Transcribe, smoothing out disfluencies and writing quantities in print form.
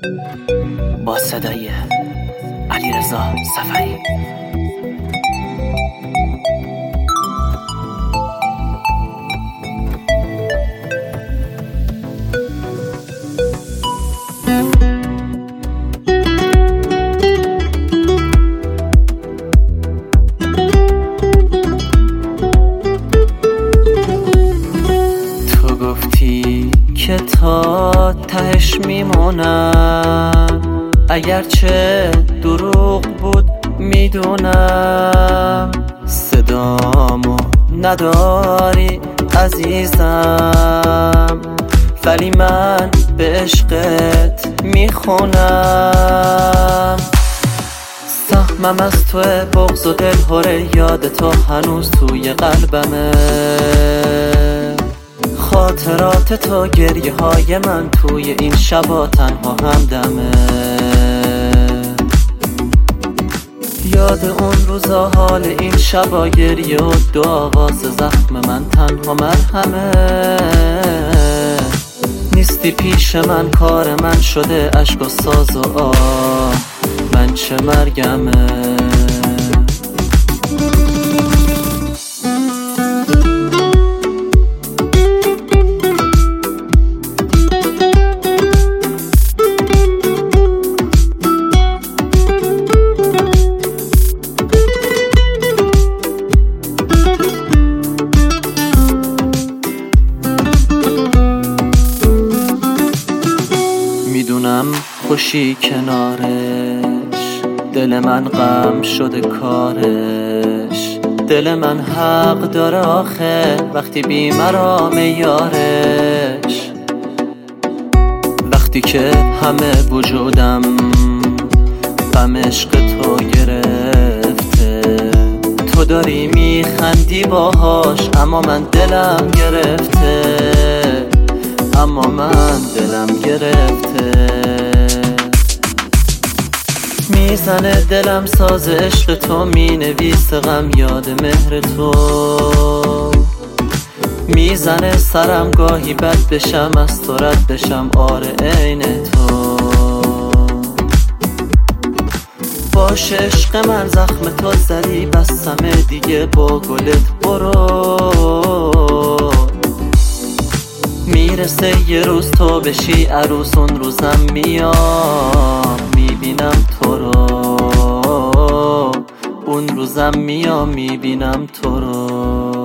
با صدای علیرضا صفایی. تو گفتی که تا تهش میمونم، اگرچه دروغ بود میدونم. صدامو نداری عزیزم، ولی من به عشقت میخونم. سهمم از توه، بغض و دلهوره یاد تو هنوز توی قلبمه. خاطرات تو، گریه های من توی این شبا تنها همدمه. یاد اون روزا، حال این شبا، گریه و دو آواز زخم من تنها مرهمه. نیستی پیش من، کار من شده اشک و ساز و آه، من چه مرگمه. میدونم خوشی کنارش، دل من غم شده کارش. دل من حق داره آخه وقتی بی مرام یارش. وقتی که همه وجودم غم عشق تو گرفته، تو داری میخندی باهاش، اما من دلم گرفته. اما من دلم گرفته. میزنه دلم ساز عشق تو، مینویسه غم یاد مهر تو. میزنه سرم گاهی بد بشم، از تو رد بشم، آره عین تو. باشه عشق من، زخم تو زدی بستمه دیگه، با گلت برو. میرسه یه روز تو بشی عروس، اون روزم میام میبینم تو رو. اون روزم میام میبینم تو رو.